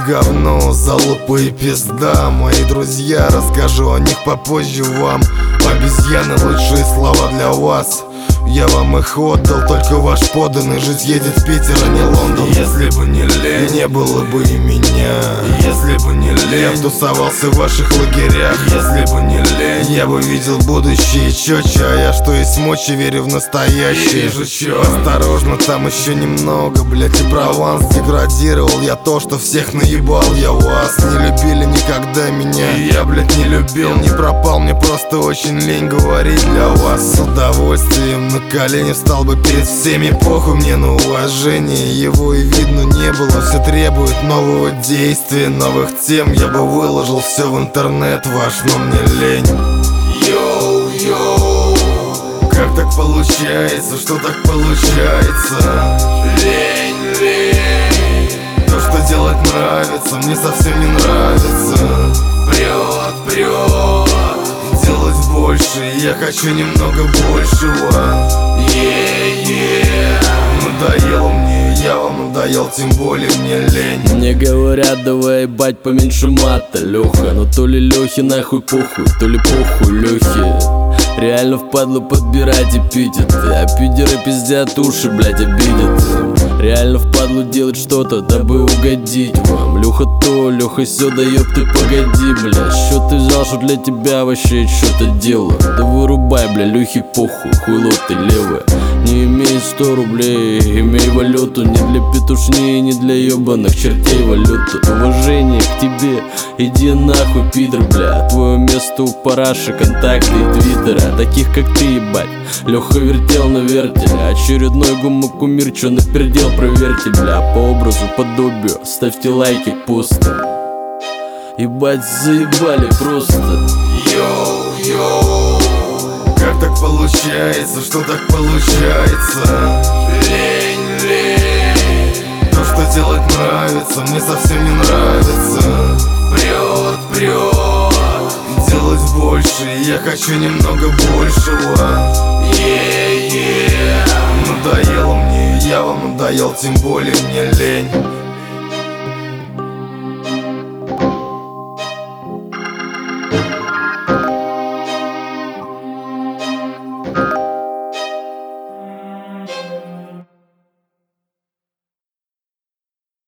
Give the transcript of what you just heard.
говно, залупы и пизда. Мои друзья, расскажу о них попозже вам. Обезьяны, лучшие слова для вас. Я вам их отдал, только ваш подданный. Жизнь едет в Питер, а не Лондон. Если бы не лень, не было бы и меня. Если бы не лень, я тусовался в ваших лагерях. Если бы не лень, я бы видел будущее четче. А я что есть мочи, верю в настоящее. Вижу чё. Осторожно, там еще немного, блять, и Прованс деградировал. Я то, что всех наебал, я вас. Не любили никогда меня, и я, блять, не любил. Не пропал, мне просто очень лень говорить для вас. С удовольствием на колени встал бы перед всеми. Похуй мне на уважение, его и видно не было. Все требует нового действия, новых тем. Я бы выложил все в интернет ваш, но мне лень. Йоу-йоу, как так получается, что так получается? Лень. То, что делать нравится, мне совсем не нравится. Прет. Делать больше, я хочу немного большего. Надоело мне, я вам надоел, тем более мне лень. Мне говорят, давай ебать поменьше мата, Леха. Но то ли Лехе нахуй похуй, то ли похуй Лехе. Реально впадло подбирать эпитеты, а пидеры пиздят уши, блять, обидят. Реально впадло делать что-то, дабы угодить вам. Леха то, Леха сё, да ёб ты погоди, бля. Что ты взял, что для тебя вообще что-то делаю? Да вырубай, бля, Лехе похуй, хуйло ты левая. Не имей 100 рублей, имей валюту. Не для петушни, не для ёбаных чертей валюту. Уважение к тебе, иди нахуй, пидор, бля. Твое место у параши, контакты и твиттера. Таких как ты, ебать, Леха вертел на вертеле. Очередной гумокумир, чё напердел, проверьте, бля. По образу, подобию, ставьте лайки, пусто. Ебать, заебали просто. Йоу, как так получается, что так получается? Лень. То, что делать нравится, мне совсем не нравится. Прет. Делать больше, я хочу немного большего. Надоело мне, я вам надоел, тем более мне лень.